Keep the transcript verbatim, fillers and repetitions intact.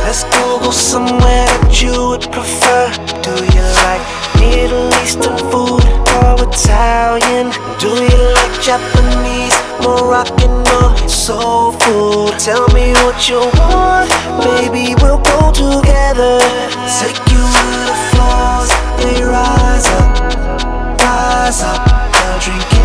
Let's go, go somewhere that you would prefer. Do you like Middle Eastern food or Italian? Do you like Japanese, Moroccan or soul food? Tell me what you want, baby, we'll go together. Take you to the floors, they rise up, rise up. I'll drink it